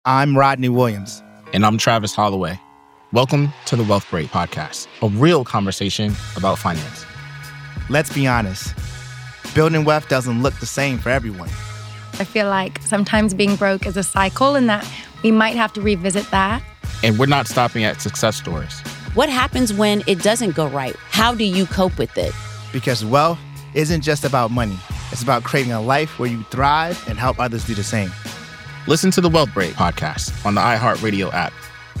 I'm Rodney Williams. And I'm Travis Holloway. Welcome to the Wealth Break Podcast, a real conversation about finance. Let's be honest, building wealth doesn't look the same for everyone. I feel like sometimes being broke is a cycle and that we might have to revisit that. And we're not stopping at success stories. What happens when it doesn't go right? How do you cope with it? Because wealth isn't just about money. It's about creating a life where you thrive and help others do the same. Listen to the Wealth Break Podcast on the iHeartRadio app.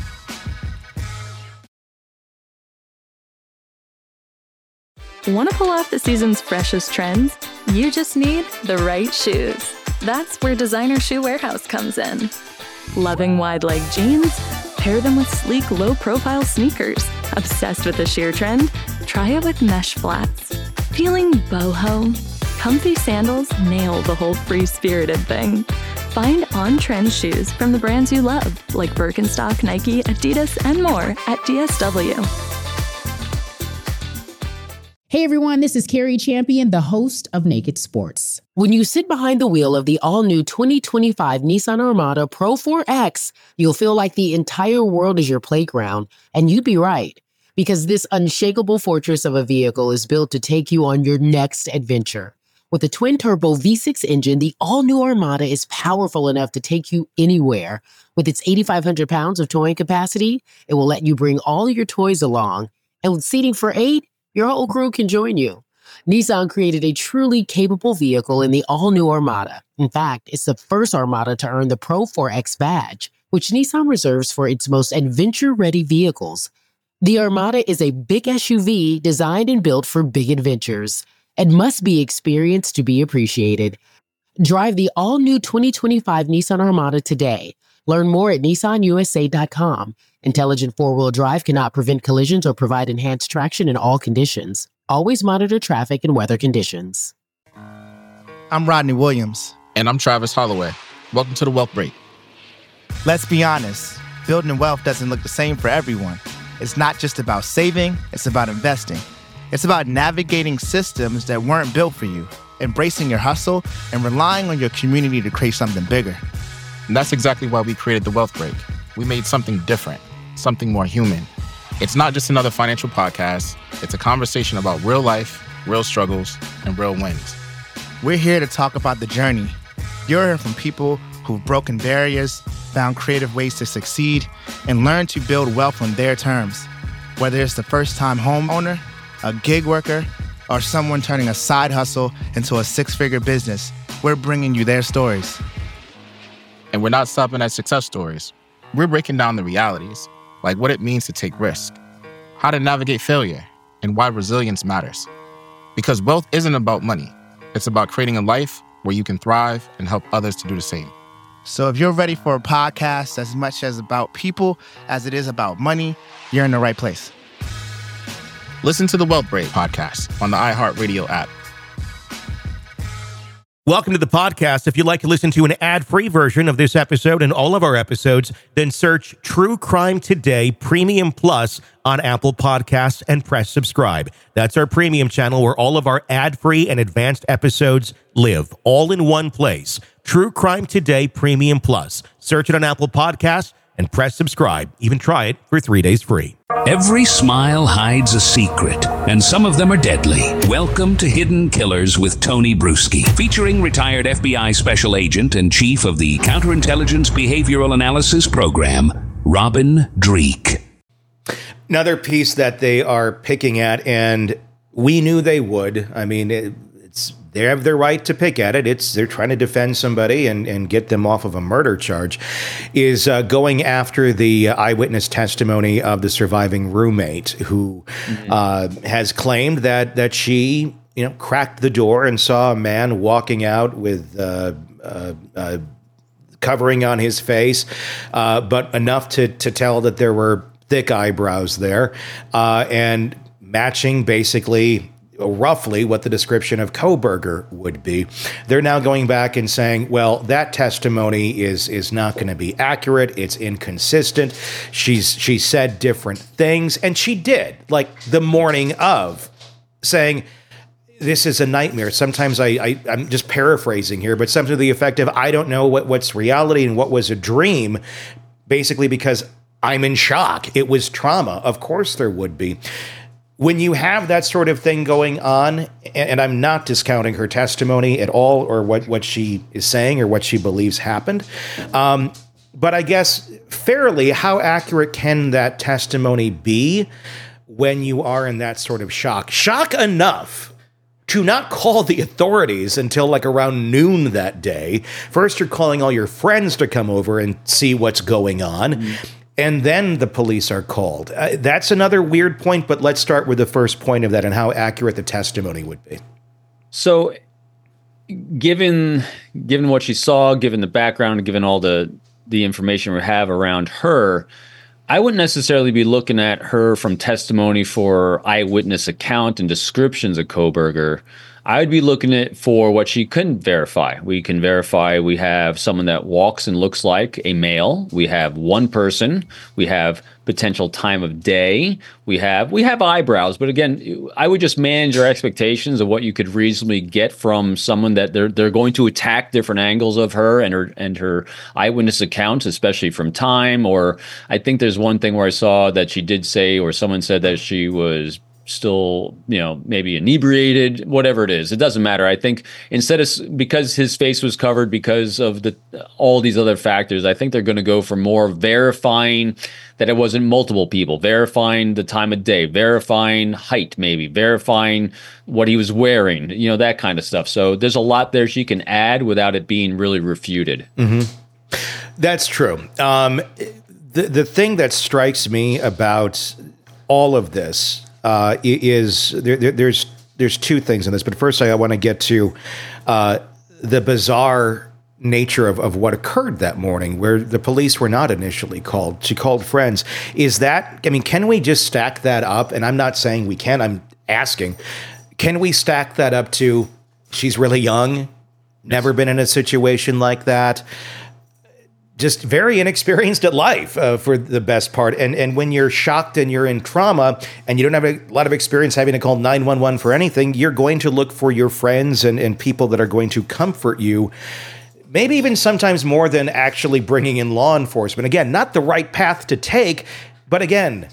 Want to pull off the season's freshest trends? You just need the right shoes. That's where Designer Shoe Warehouse comes in. Loving wide-leg jeans? Pair them with sleek, low-profile sneakers. Obsessed with the sheer trend? Try it with mesh flats. Feeling boho? Comfy sandals nail the whole free-spirited thing. Find on-trend shoes from the brands you love, like Birkenstock, Nike, Adidas, and more at DSW. Hey everyone, this is Carrie Champion, the host of Naked Sports. When you sit behind the wheel of the all-new 2025 Nissan Armada Pro 4X, you'll feel like the entire world is your playground. And you'd be right, because this unshakable fortress of a vehicle is built to take you on your next adventure. With a twin-turbo V6 engine, the all-new Armada is powerful enough to take you anywhere. With its 8,500 pounds of towing capacity, it will let you bring all your toys along. And with seating for 8, your whole crew can join you. Nissan created a truly capable vehicle in the all-new Armada. In fact, it's the first Armada to earn the Pro 4X badge, which Nissan reserves for its most adventure-ready vehicles. The Armada is a big SUV designed and built for big adventures and must be experienced to be appreciated. Drive the all-new 2025 Nissan Armada today. Learn more at nissanusa.com. Intelligent four-wheel drive cannot prevent collisions or provide enhanced traction in all conditions. Always monitor traffic and weather conditions. I'm Rodney Williams. And I'm Travis Holloway. Welcome to the Wealth Break. Let's be honest, building wealth doesn't look the same for everyone. It's not just about saving, it's about investing. It's about navigating systems that weren't built for you, embracing your hustle, and relying on your community to create something bigger. And that's exactly why we created the Wealth Break. We made something different, something more human. It's not just another financial podcast. It's a conversation about real life, real struggles, and real wins. We're here to talk about the journey. You're hearing from people who've broken barriers, found creative ways to succeed, and learned to build wealth on their terms. Whether it's the first-time homeowner, a gig worker, or someone turning a side hustle into a six-figure business, we're bringing you their stories. And we're not stopping at success stories. We're breaking down the realities, like what it means to take risk, how to navigate failure, and why resilience matters. Because wealth isn't about money. It's about creating a life where you can thrive and help others to do the same. So if you're ready for a podcast as much as about people as it is about money, you're in the right place. Listen to the Wealth Break Podcast on the iHeartRadio app. Welcome to the podcast. If you'd like to listen to an ad-free version of this episode and all of our episodes, then search True Crime Today Premium Plus on Apple Podcasts and press subscribe. That's our premium channel where all of our ad-free and advanced episodes live, all in one place. True Crime Today Premium Plus. Search it on Apple Podcasts and press subscribe. Even try it for 3 days free. Every smile hides a secret, and some of them are deadly. Welcome to Hidden Killers with Tony Bruschi, featuring retired FBI Special Agent and Chief of the Counterintelligence Behavioral Analysis Program, Robin Dreeke. Another piece that they are picking at, and we knew they would. I mean, they have their right to pick at it. They're trying to defend somebody and get them off of a murder charge, is going after the eyewitness testimony of the surviving roommate who has claimed that she, cracked the door and saw a man walking out with covering on his face, but enough to tell that there were thick eyebrows there, and matching basically roughly what the description of Kohberger would be. They're now going back and saying, well, that testimony is not going to be accurate. It's inconsistent. She said different things, and she did, like the morning of, saying this is a nightmare. Sometimes I'm just paraphrasing here, but something to the effect of, I don't know what's reality and what was a dream, basically because I'm in shock. It was trauma. Of course there would be. When you have that sort of thing going on, and I'm not discounting her testimony at all or what she is saying or what she believes happened, but I guess fairly, how accurate can that testimony be when you are in that sort of shock? Shock enough to not call the authorities until like around noon that day. First, you're calling all your friends to come over and see what's going on. And then the police are called. That's another weird point, but let's start with the first point of that and how accurate the testimony would be. So given what she saw, given the background, given all the information we have around her, I wouldn't necessarily be looking at her from testimony for eyewitness account and descriptions of Kohberger. I would be looking at for what she couldn't verify. We can verify we have someone that walks and looks like a male. We have one person. We have potential time of day. We have eyebrows. But again, I would just manage your expectations of what you could reasonably get from someone that they're going to attack different angles of her and her eyewitness accounts, especially from time. Or I think there's one thing where I saw that she did say, or someone said that she was still, maybe inebriated, whatever it is. It doesn't matter. I think because his face was covered because of all these other factors, I think they're going to go for more verifying that it wasn't multiple people, verifying the time of day, verifying height, maybe verifying what he was wearing, that kind of stuff. So there's a lot there she can add without it being really refuted. Mm-hmm. That's true. The thing that strikes me about all of this is there's two things in this, but first I want to get to the bizarre nature of what occurred that morning, where the police were not initially called. She called friends. Can we just stack that up? And I'm not saying we can. I'm asking, can we stack that up to she's really young, never been in a situation like that? Just very inexperienced at life for the best part. And when you're shocked and you're in trauma and you don't have a lot of experience having to call 911 for anything, you're going to look for your friends and people that are going to comfort you, maybe even sometimes more than actually bringing in law enforcement. Again, not the right path to take, but again,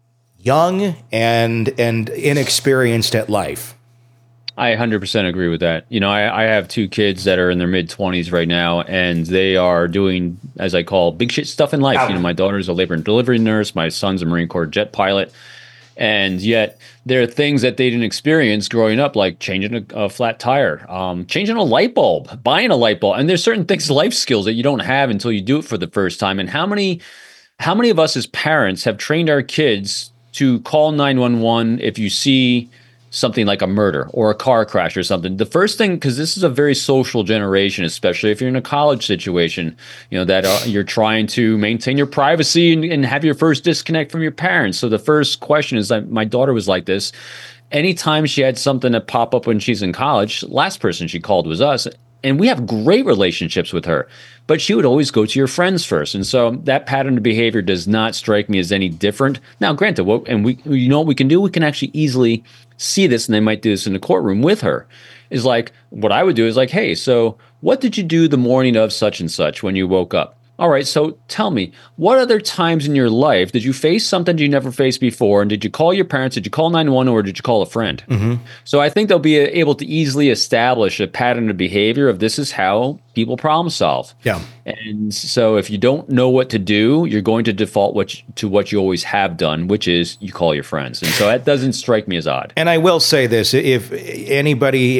young and inexperienced at life. I 100% agree with that. I have two kids that are in their mid-20s right now, and they are doing, as I call, big shit stuff in life. My daughter's a labor and delivery nurse. My son's a Marine Corps jet pilot. And yet there are things that they didn't experience growing up, like changing a flat tire, changing a light bulb, buying a light bulb. And there's certain things, life skills that you don't have until you do it for the first time. And how many of us as parents have trained our kids to call 911 if you see something like a murder or a car crash or something? The first thing, because this is a very social generation, especially if you're in a college situation, that you're trying to maintain your privacy and have your first disconnect from your parents. So the first question is, my daughter was like this. Anytime she had something that pop up when she's in college, last person she called was us. And we have great relationships with her, but she would always go to your friends first. And so that pattern of behavior does not strike me as any different. Now, granted, what we can do? We can actually easily see this, and they might do this in the courtroom with her, is like, what I would do is like, hey, so what did you do the morning of such and such when you woke up? All right, so tell me, what other times in your life did you face something you never faced before? And did you call your parents? Did you call 911, or did you call a friend? Mm-hmm. So I think they'll be able to easily establish a pattern of behavior of this is how people problem solve. Yeah. And so if you don't know what to do, you're going to default to what you always have done, which is you call your friends. And so that doesn't strike me as odd. And I will say this, if anybody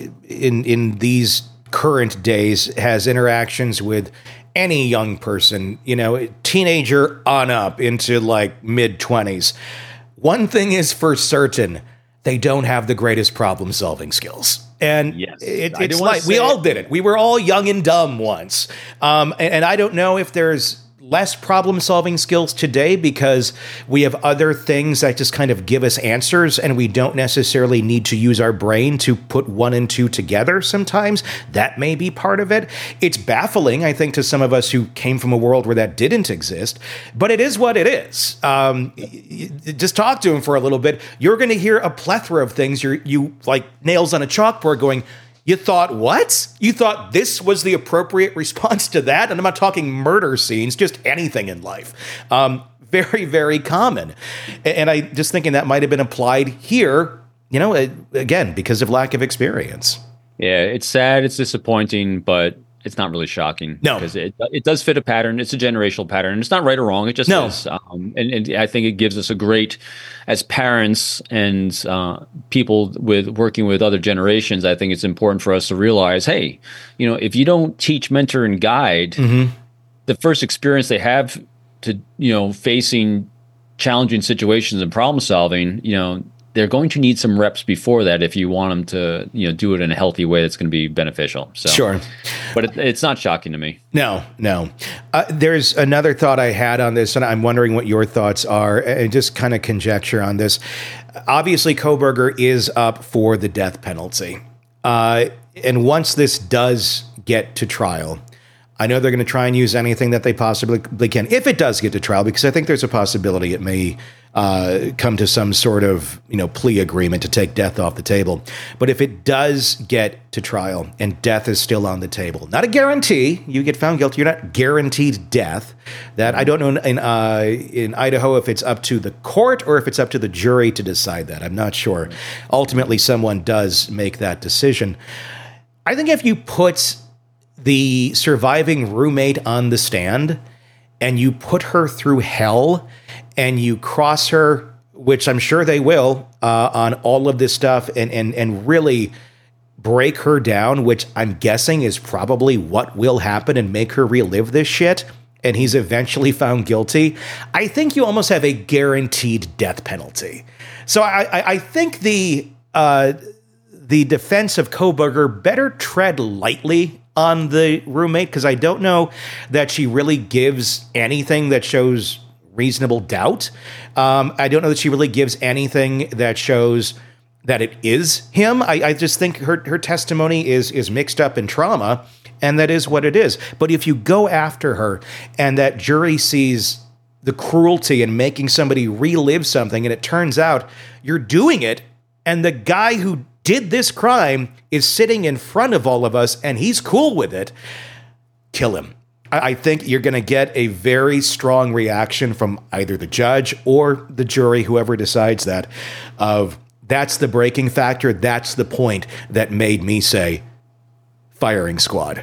in these current days has interactions with any young person, teenager on up into like mid-20s, one thing is for certain, they don't have the greatest problem-solving skills. And yes, it's like we all did it. We were all young and dumb once. And I don't know if there's less problem-solving skills today because we have other things that just kind of give us answers, and we don't necessarily need to use our brain to put 1 and 2 together sometimes. That may be part of it. It's baffling, I think, to some of us who came from a world where that didn't exist, but it is what it is. Just talk to him for a little bit. You're going to hear a plethora of things. You like nails on a chalkboard going, you thought what? You thought this was the appropriate response to that? And I'm not talking murder scenes, just anything in life. Very, very common. And I just thinking that might have been applied here, again, because of lack of experience. Yeah, it's sad, it's disappointing, but it's not really shocking. No. Because it does fit a pattern. It's a generational pattern. It's not right or wrong. It just is. And I think it gives us a great, as parents and people working with other generations, I think it's important for us to realize, hey, if you don't teach, mentor, and guide, the first experience they have to, facing challenging situations and problem solving, they're going to need some reps before that if you want them to, do it in a healthy way that's going to be beneficial. So, sure. But it's not shocking to me. No. There's another thought I had on this, and I'm wondering what your thoughts are, and just kind of conjecture on this. Obviously, Kohberger is up for the death penalty. And once this does get to trial, I know they're going to try and use anything that they possibly can, if it does get to trial, because I think there's a possibility it may come to some sort of plea agreement to take death off the table. But if it does get to trial and death is still on the table, not a guarantee, you get found guilty, you're not guaranteed death. That I don't know in Idaho if it's up to the court or if it's up to the jury to decide that. I'm not sure. Ultimately, someone does make that decision. I think if you put the surviving roommate on the stand and you put her through hell and you cross her, which I'm sure they will, on all of this stuff and really break her down, which I'm guessing is probably what will happen, and make her relive this shit, and he's eventually found guilty, I think you almost have a guaranteed death penalty. So I think the defense of Kohberger better tread lightly on the roommate, because I don't know that she really gives anything that shows reasonable doubt. I don't know that she really gives anything that shows that it is him. I just think her testimony is mixed up in trauma, and that is what it is. But if you go after her and that jury sees the cruelty in making somebody relive something, and it turns out you're doing it, and the guy who did this crime is sitting in front of all of us and he's cool with it, kill him. I think you're going to get a very strong reaction from either the judge or the jury, whoever decides that, of that's the breaking factor. That's the point that made me say firing squad.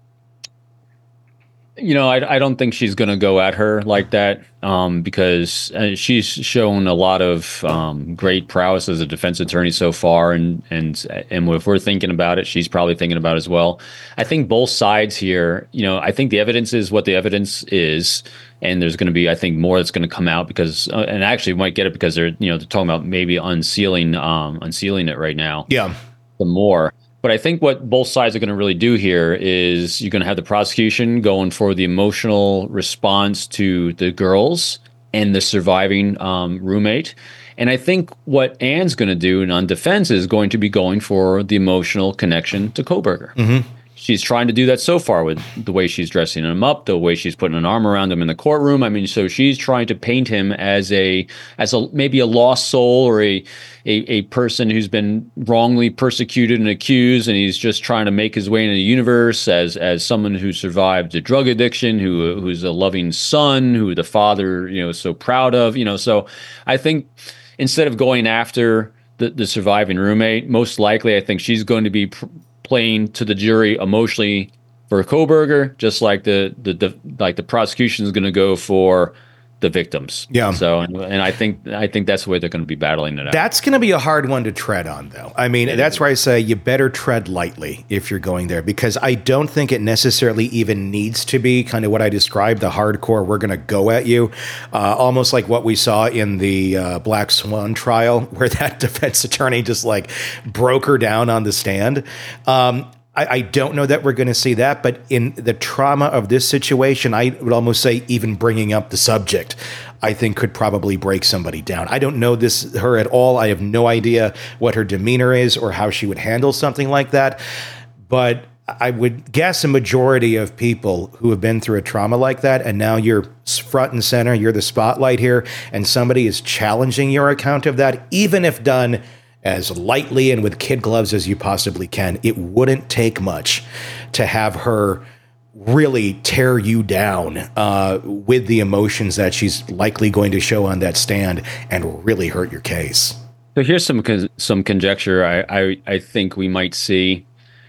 I don't think she's going to go at her like that because she's shown a lot of great prowess as a defense attorney so far. And if we're thinking about it, she's probably thinking about it as well. I think both sides here, I think the evidence is what the evidence is. And there's going to be, I think, more that's going to come out because, and actually we might get it because they're talking about maybe unsealing it right now. Yeah. The more. But I think what both sides are going to really do here is you're going to have the prosecution going for the emotional response to the girls and the surviving roommate. And I think what Anne's going to do on defense is going to be going for the emotional connection to Kohberger. Mm-hmm. She's trying to do that so far with the way she's dressing him up, the way she's putting an arm around him in the courtroom. I mean, so she's trying to paint him as a maybe a lost soul or a person who's been wrongly persecuted and accused, and he's just trying to make his way into the universe as someone who survived a drug addiction, who's a loving son, who the father is so proud of. So I think instead of going after the surviving roommate, most likely I think she's going to be playing to the jury emotionally for Kohberger, just like the prosecution is going to go for the victims. Yeah. So, and I think that's the way they're going to be battling it out. That's going to be a hard one to tread on, though. I mean, that's where I say you better tread lightly if you're going there, because I don't think it necessarily even needs to be kind of what I described, the hardcore, we're going to go at you, almost like what we saw in the Black Swan trial, where that defense attorney just like broke her down on the stand. I don't know that we're going to see that, but in the trauma of this situation, I would almost say even bringing up the subject, I think could probably break somebody down. I don't know her at all. I have no idea what her demeanor is or how she would handle something like that. But I would guess a majority of people who have been through a trauma like that, and now you're front and center, you're the spotlight here, and somebody is challenging your account of that, even if done as lightly and with kid gloves as you possibly can, it wouldn't take much to have her really tear you down with the emotions that she's likely going to show on that stand and really hurt your case. So here's some conjecture I think we might see.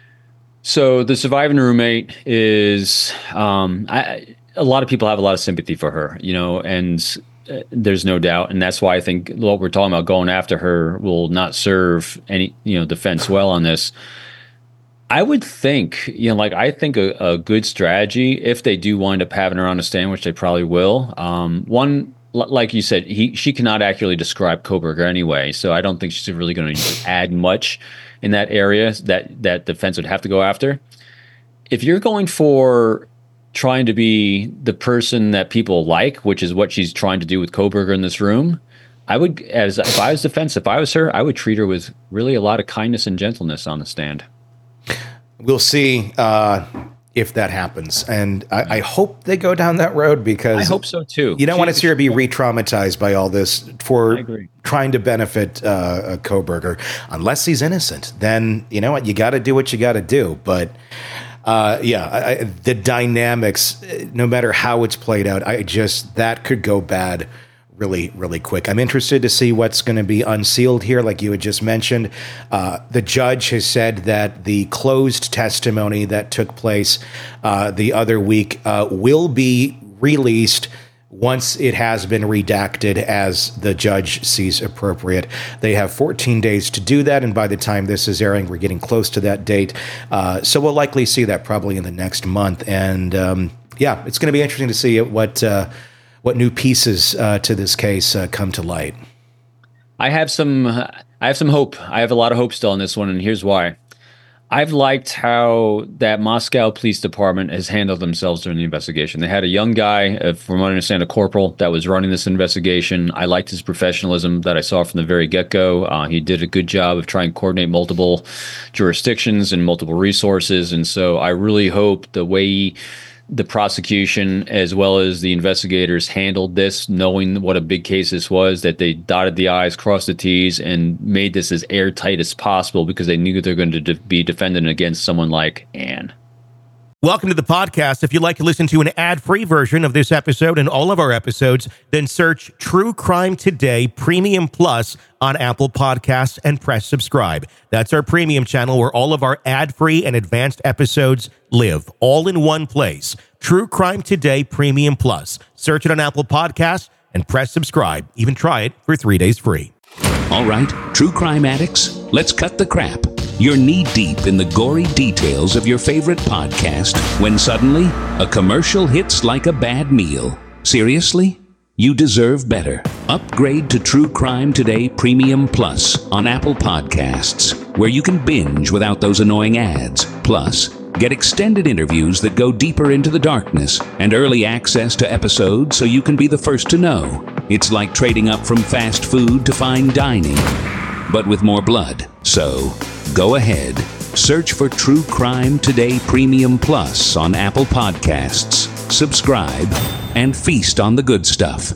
So the surviving roommate is a lot of people have a lot of sympathy for her, and there's no doubt, and that's why I think what we're talking about going after her will not serve any defense well on this. I would think I think a good strategy, if they do wind up having her on the stand, which they probably will. One, like you said, she cannot accurately describe Kohberger anyway, so I don't think she's really going to add much in that area that defense would have to go after. If you're going for trying to be the person that people like, which is what she's trying to do with Kohberger in this room, if I was defense, if I was her, I would treat her with really a lot of kindness and gentleness on the stand. We'll see if that happens. And I hope they go down that road, because I hope so too. You don't want to see her be re-traumatized by all this for trying to benefit Kohberger. Unless he's innocent, then you know what? You got to do what you got to do. But the dynamics, no matter how it's played out, that could go bad really, really quick. I'm interested to see what's going to be unsealed here, like you had just mentioned. The judge has said that the closed testimony that took place the other week will be released once it has been redacted as the judge sees appropriate. They have 14 days to do that, and by the time this is airing, we're getting close to that date. So we'll likely see that probably in the next month. And it's going to be interesting to see what new pieces to this case come to light. I have some hope. I have a lot of hope still on this one, and here's why. I've liked how that Moscow Police Department has handled themselves during the investigation. They had a young guy, from what I understand, a corporal, that was running this investigation. I liked his professionalism that I saw from the very get-go. He did a good job of trying to coordinate multiple jurisdictions and multiple resources, and so I really hope the way the prosecution as well as the investigators handled this, knowing what a big case this was, that they dotted the I's, crossed the T's, and made this as airtight as possible, because they knew they're going to be defending against someone like Anne. Welcome to the podcast. If you'd like to listen to an ad-free version of this episode and all of our episodes, then search True Crime Today Premium Plus on Apple Podcasts and press subscribe. That's our premium channel where all of our ad-free and advanced episodes live, all in one place. True Crime Today Premium Plus. Search it on Apple Podcasts and press subscribe. Even try it for 3 days free. All right, true crime addicts, let's cut the crap. You're knee-deep in the gory details of your favorite podcast when suddenly a commercial hits like a bad meal. Seriously? You deserve better. Upgrade to True Crime Today Premium Plus on Apple Podcasts, where you can binge without those annoying ads. Plus, get extended interviews that go deeper into the darkness and early access to episodes so you can be the first to know. It's like trading up from fast food to fine dining, but with more blood. So, go ahead. Search for True Crime Today Premium Plus on Apple Podcasts. Subscribe and feast on the good stuff.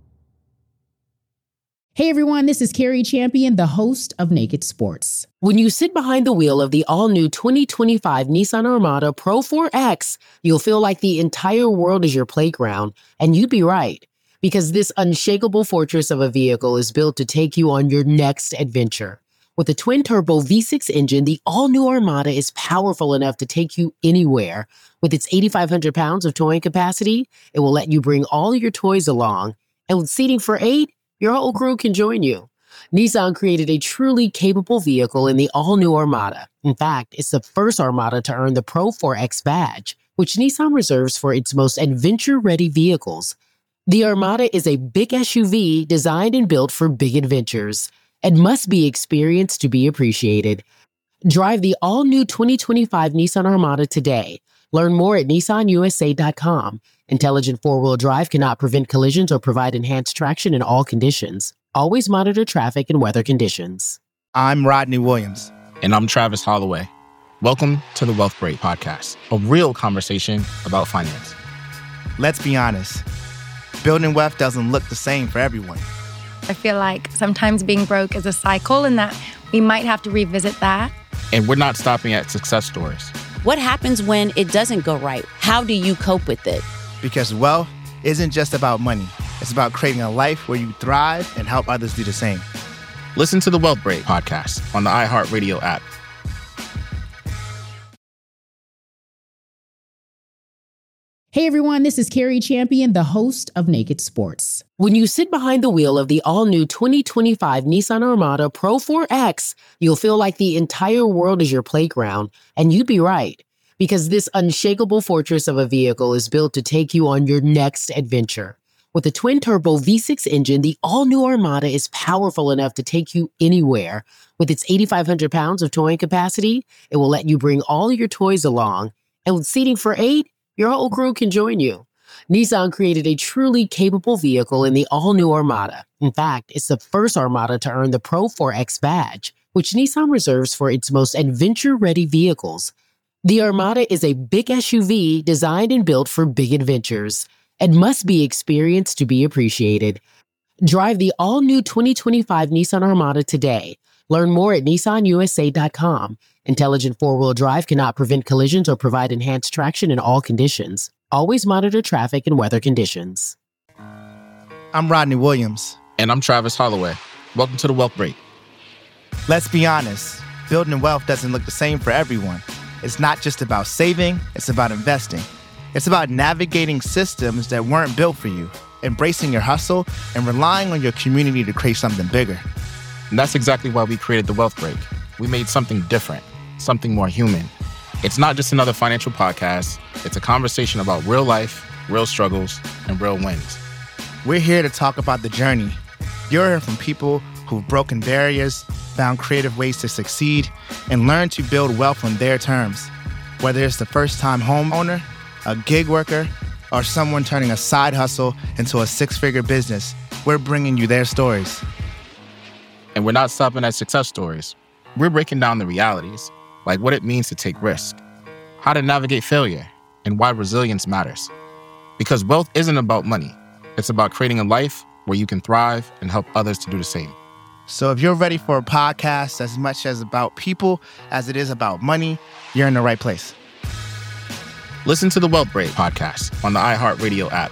Hey everyone, this is Carrie Champion, the host of Naked Sports. When you sit behind the wheel of the all-new 2025 Nissan Armada Pro 4X, you'll feel like the entire world is your playground, and you'd be right. Because this unshakable fortress of a vehicle is built to take you on your next adventure. With a twin-turbo V6 engine, the all-new Armada is powerful enough to take you anywhere. With its 8,500 pounds of towing capacity, it will let you bring all your toys along. And with seating for 8, your whole crew can join you. Nissan created a truly capable vehicle in the all-new Armada. In fact, it's the first Armada to earn the Pro 4X badge, which Nissan reserves for its most adventure-ready vehicles. The Armada is a big SUV designed and built for big adventures and must be experienced to be appreciated. Drive the all-new 2025 Nissan Armada today. Learn more at nissanusa.com. Intelligent four-wheel drive cannot prevent collisions or provide enhanced traction in all conditions. Always monitor traffic and weather conditions. I'm Rodney Williams. And I'm Travis Holloway. Welcome to the Wealth Break Podcast, a real conversation about finance. Let's be honest. Building wealth doesn't look the same for everyone. I feel like sometimes being broke is a cycle and that we might have to revisit that. And we're not stopping at success stories. What happens when it doesn't go right? How do you cope with it? Because wealth isn't just about money. It's about creating a life where you thrive and help others do the same. Listen to the Wealth Break Podcast on the iHeartRadio app. Hey everyone, this is Carrie Champion, the host of Naked Sports. When you sit behind the wheel of the all-new 2025 Nissan Armada Pro 4X, you'll feel like the entire world is your playground, and you'd be right, because this unshakable fortress of a vehicle is built to take you on your next adventure. With a twin-turbo V6 engine, the all-new Armada is powerful enough to take you anywhere. With its 8,500 pounds of towing capacity, it will let you bring all your toys along, and with seating for 8, your whole crew can join you. Nissan created a truly capable vehicle in the all-new Armada. In fact, it's the first Armada to earn the Pro 4X badge, which Nissan reserves for its most adventure-ready vehicles. The Armada is a big SUV designed and built for big adventures and must be experienced to be appreciated. Drive the all-new 2025 Nissan Armada today. Learn more at nissanusa.com. Intelligent four-wheel drive cannot prevent collisions or provide enhanced traction in all conditions. Always monitor traffic and weather conditions. I'm Rodney Williams. And I'm Travis Holloway. Welcome to the Wealth Break. Let's be honest. Building wealth doesn't look the same for everyone. It's not just about saving, it's about investing. It's about navigating systems that weren't built for you, embracing your hustle, and relying on your community to create something bigger. And that's exactly why we created the Wealth Break. We made something different, something more human. It's not just another financial podcast. It's a conversation about real life, real struggles, and real wins. We're here to talk about the journey. You're hearing from people who've broken barriers, found creative ways to succeed, and learned to build wealth on their terms. Whether it's the first-time homeowner, a gig worker, or someone turning a side hustle into a six-figure business, we're bringing you their stories. And we're not stopping at success stories. We're breaking down the realities, like what it means to take risk, how to navigate failure, and why resilience matters. Because wealth isn't about money. It's about creating a life where you can thrive and help others to do the same. So if you're ready for a podcast as much as about people as it is about money, you're in the right place. Listen to the Wealth Break Podcast on the iHeartRadio app.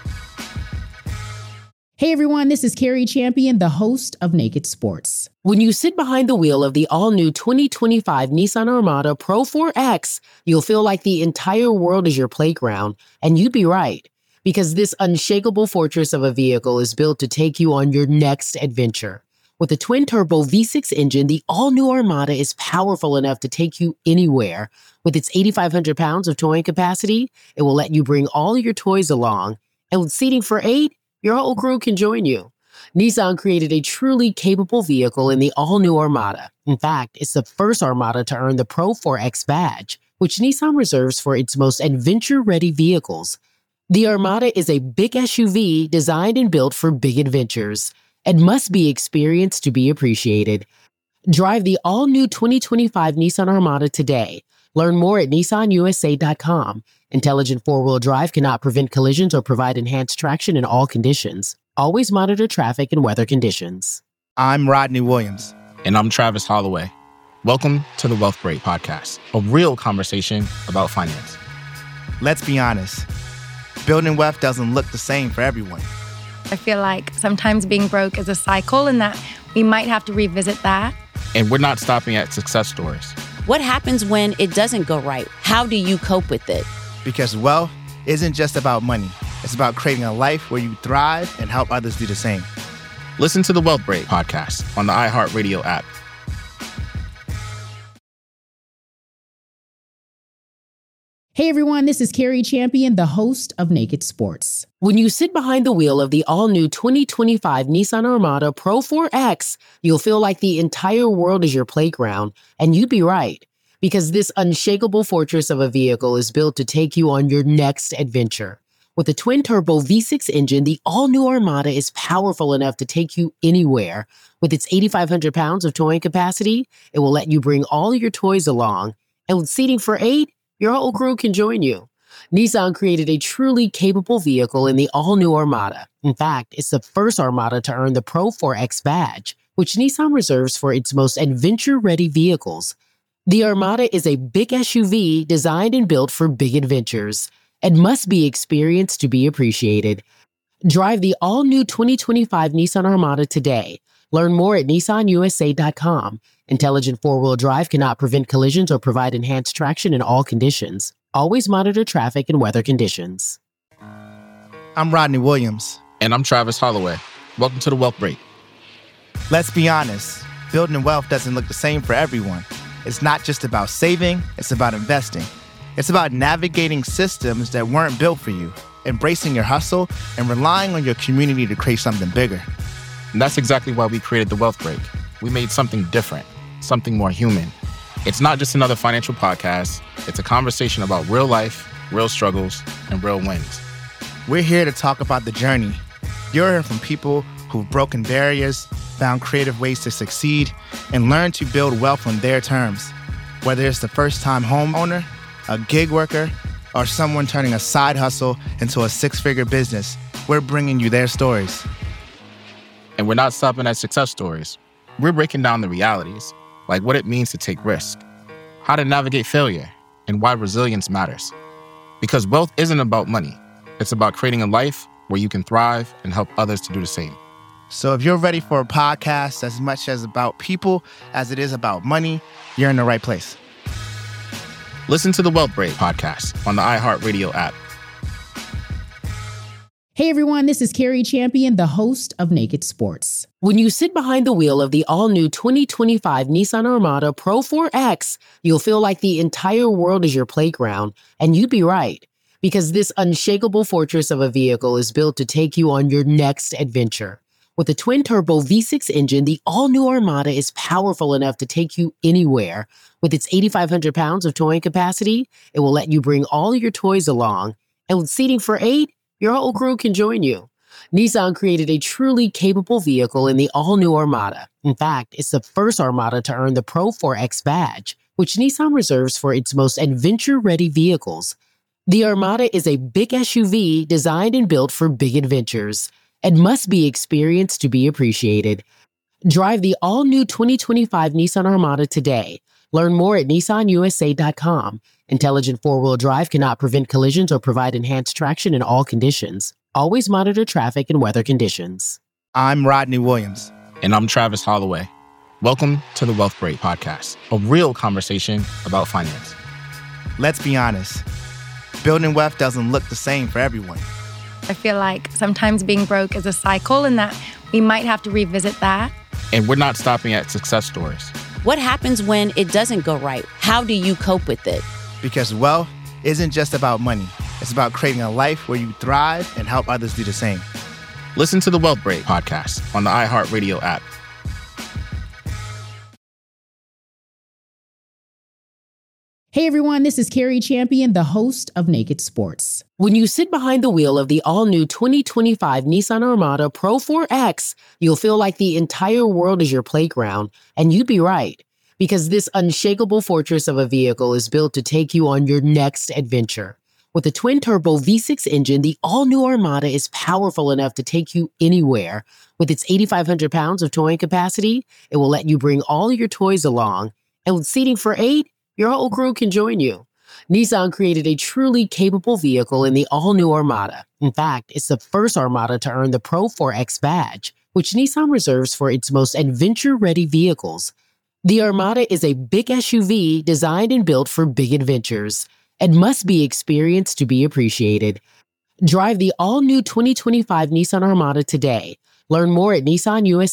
Hey everyone, this is Carrie Champion, the host of Naked Sports. When you sit behind the wheel of the all-new 2025 Nissan Armada Pro 4X, you'll feel like the entire world is your playground, and you'd be right, because this unshakable fortress of a vehicle is built to take you on your next adventure. With a twin-turbo V6 engine, the all-new Armada is powerful enough to take you anywhere. With its 8,500 pounds of towing capacity, it will let you bring all your toys along, and with seating for 8, your whole crew can join you. Nissan created a truly capable vehicle in the all-new Armada. In fact, it's the first Armada to earn the Pro 4X badge, which Nissan reserves for its most adventure-ready vehicles. The Armada is a big SUV designed and built for big adventures and must be experienced to be appreciated. Drive the all-new 2025 Nissan Armada today. Learn more at nissanusa.com. Intelligent four-wheel drive cannot prevent collisions or provide enhanced traction in all conditions. Always monitor traffic and weather conditions. I'm Rodney Williams. And I'm Travis Holloway. Welcome to the Wealth Break Podcast, a real conversation about finance. Let's be honest. Building wealth doesn't look the same for everyone. I feel like sometimes being broke is a cycle and that we might have to revisit that. And we're not stopping at success stories. What happens when it doesn't go right? How do you cope with it? Because wealth isn't just about money. It's about creating a life where you thrive and help others do the same. Listen to the Wealth Break Podcast on the iHeartRadio app. Hey everyone, this is Carrie Champion, the host of Naked Sports. When you sit behind the wheel of the all-new 2025 Nissan Armada Pro 4X, you'll feel like the entire world is your playground, and you'd be right, because this unshakable fortress of a vehicle is built to take you on your next adventure. With a twin-turbo V6 engine, the all-new Armada is powerful enough to take you anywhere. With its 8,500 pounds of towing capacity, it will let you bring all your toys along, and with seating for 8, your whole crew can join you. Nissan created a truly capable vehicle in the all-new Armada. In fact, it's the first Armada to earn the Pro 4X badge, which Nissan reserves for its most adventure-ready vehicles. The Armada is a big SUV designed and built for big adventures and must be experienced to be appreciated. Drive the all-new 2025 Nissan Armada today. Learn more at nissanusa.com. Intelligent four-wheel drive cannot prevent collisions or provide enhanced traction in all conditions. Always monitor traffic and weather conditions. I'm Rodney Williams. And I'm Travis Holloway. Welcome to The Wealth Break. Let's be honest, building wealth doesn't look the same for everyone. It's not just about saving, it's about investing. It's about navigating systems that weren't built for you, embracing your hustle, and relying on your community to create something bigger. And that's exactly why we created The Wealth Break. We made something different, something more human. It's not just another financial podcast. It's a conversation about real life, real struggles, and real wins. We're here to talk about the journey. You're hearing from people who've broken barriers, found creative ways to succeed, and learned to build wealth on their terms. Whether it's the first-time homeowner, a gig worker, or someone turning a side hustle into a six-figure business, we're bringing you their stories. And we're not stopping at success stories. We're breaking down the realities, like what it means to take risk, how to navigate failure, and why resilience matters. Because wealth isn't about money. It's about creating a life where you can thrive and help others to do the same. So if you're ready for a podcast as much as about people as it is about money, you're in the right place. Listen to the Wealth Break podcast on the iHeartRadio app. Hey everyone, this is Carrie Champion, the host of Naked Sports. When you sit behind the wheel of the all-new 2025 Nissan Armada Pro 4X, you'll feel like the entire world is your playground, and you'd be right, because this unshakable fortress of a vehicle is built to take you on your next adventure. With a twin-turbo V6 engine, the all-new Armada is powerful enough to take you anywhere. With its 8,500 pounds of towing capacity, it will let you bring all your toys along, and with seating for 8, your whole crew can join you. Nissan created a truly capable vehicle in the all-new Armada. In fact, it's the first Armada to earn the Pro 4X badge, which Nissan reserves for its most adventure-ready vehicles. The Armada is a big SUV designed and built for big adventures and must be experienced to be appreciated. Drive the all-new 2025 Nissan Armada today. Learn more at nissanusa.com. Intelligent four-wheel drive cannot prevent collisions or provide enhanced traction in all conditions. Always monitor traffic and weather conditions. I'm Rodney Williams. And I'm Travis Holloway. Welcome to the Wealth Break podcast, a real conversation about finance. Let's be honest, building wealth doesn't look the same for everyone. I feel like sometimes being broke is a cycle and that we might have to revisit that. And we're not stopping at success stories. What happens when it doesn't go right? How do you cope with it? Because wealth isn't just about money. It's about creating a life where you thrive and help others do the same. Listen to the Wealth Break podcast on the iHeartRadio app. Hey everyone, this is Carrie Champion, the host of Naked Sports. When you sit behind the wheel of the all-new 2025 Nissan Armada Pro 4X, you'll feel like the entire world is your playground, and you'd be right, because this unshakable fortress of a vehicle is built to take you on your next adventure. With a twin-turbo V6 engine, the all-new Armada is powerful enough to take you anywhere. With its 8,500 pounds of towing capacity, it will let you bring all your toys along, and with seating for 8, your whole crew can join you. Nissan created a truly capable vehicle in the all-new Armada. In fact, it's the first Armada to earn the Pro 4X badge, which Nissan reserves for its most adventure-ready vehicles. The Armada is a big SUV designed and built for big adventures and must be experienced to be appreciated. Drive the all-new 2025 Nissan Armada today. Learn more at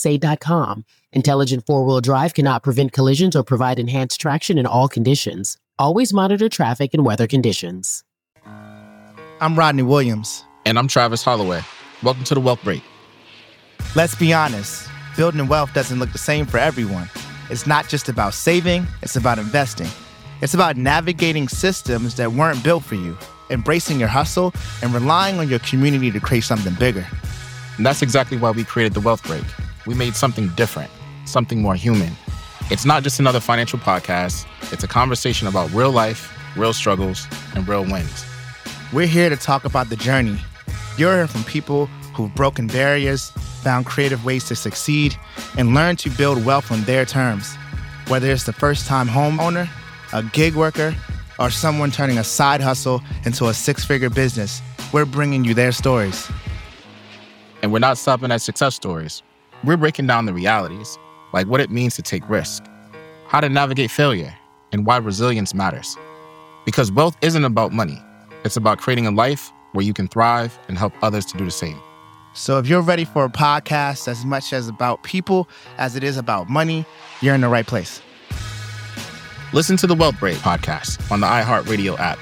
nissanusa.com. Intelligent four-wheel drive cannot prevent collisions or provide enhanced traction in all conditions. Always monitor traffic and weather conditions. I'm Rodney Williams. And I'm Travis Holloway. Welcome to The Wealth Break. Let's be honest, building wealth doesn't look the same for everyone. It's not just about saving, it's about investing. It's about navigating systems that weren't built for you, embracing your hustle, and relying on your community to create something bigger. And that's exactly why we created The Wealth Break. We made something different, something more human. It's not just another financial podcast. It's a conversation about real life, real struggles, and real wins. We're here to talk about the journey. You're hearing from people who've broken barriers, found creative ways to succeed, and learned to build wealth on their terms. Whether it's the first-time homeowner, a gig worker, or someone turning a side hustle into a six-figure business, we're bringing you their stories. And we're not stopping at success stories. We're breaking down the realities, like what it means to take risk, how to navigate failure, and why resilience matters. Because wealth isn't about money. It's about creating a life where you can thrive and help others to do the same. So if you're ready for a podcast as much as about people as it is about money, you're in the right place. Listen to the Wealth Break podcast on the iHeartRadio app.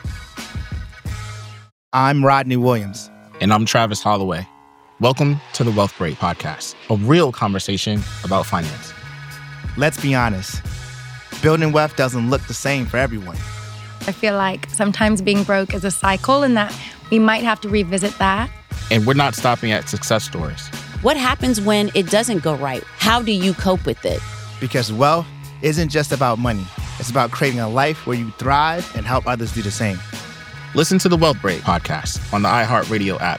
I'm Rodney Williams. And I'm Travis Holloway. Welcome to the Wealth Break podcast, a real conversation about finance. Let's be honest, building wealth doesn't look the same for everyone. I feel like sometimes being broke is a cycle and that we might have to revisit that. And we're not stopping at success stories. What happens when it doesn't go right? How do you cope with it? Because wealth isn't just about money. It's about creating a life where you thrive and help others do the same. Listen to the Wealth Break podcast on the iHeartRadio app.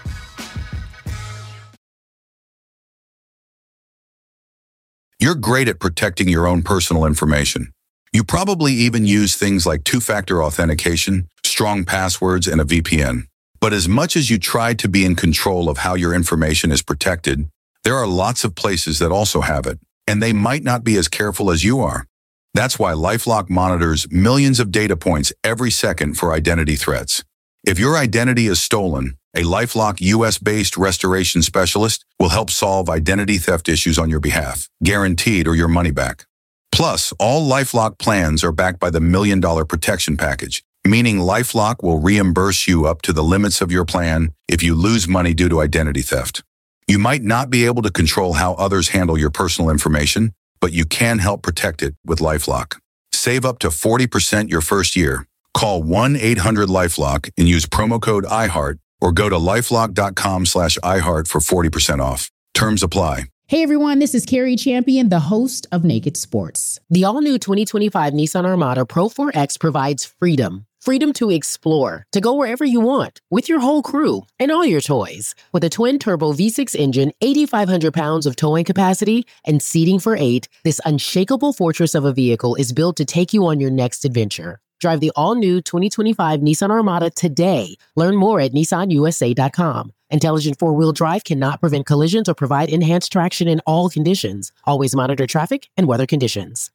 You're great at protecting your own personal information. You probably even use things like two-factor authentication, strong passwords, and a VPN. But as much as you try to be in control of how your information is protected, there are lots of places that also have it, and they might not be as careful as you are. That's why LifeLock monitors millions of data points every second for identity threats. If your identity is stolen, a LifeLock US-based restoration specialist will help solve identity theft issues on your behalf, guaranteed or your money back. Plus, all LifeLock plans are backed by the $1 Million Protection Package, meaning LifeLock will reimburse you up to the limits of your plan if you lose money due to identity theft. You might not be able to control how others handle your personal information, but you can help protect it with LifeLock. Save up to 40% your first year. Call 1-800-LifeLock and use promo code iHeart or go to lifelock.com/iHeart for 40% off. Terms apply. Hey everyone, this is Carrie Champion, the host of Naked Sports. The all-new 2025 Nissan Armada Pro 4X provides freedom. Freedom to explore, to go wherever you want, with your whole crew and all your toys. With a twin-turbo V6 engine, 8,500 pounds of towing capacity, and seating for 8, this unshakable fortress of a vehicle is built to take you on your next adventure. Drive the all-new 2025 Nissan Armada today. Learn more at nissanusa.com. Intelligent four-wheel drive cannot prevent collisions or provide enhanced traction in all conditions. Always monitor traffic and weather conditions.